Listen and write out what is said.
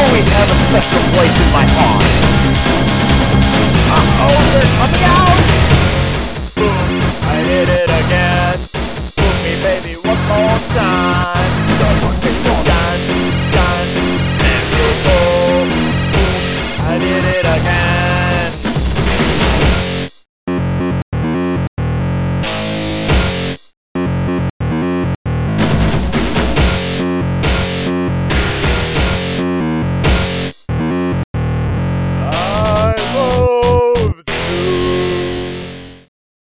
always have a special place in my heart. Uh-oh, they're coming out! Boom, I did it again. Boom me baby one more time. Done, done, done, and you go. Boom, I did it again.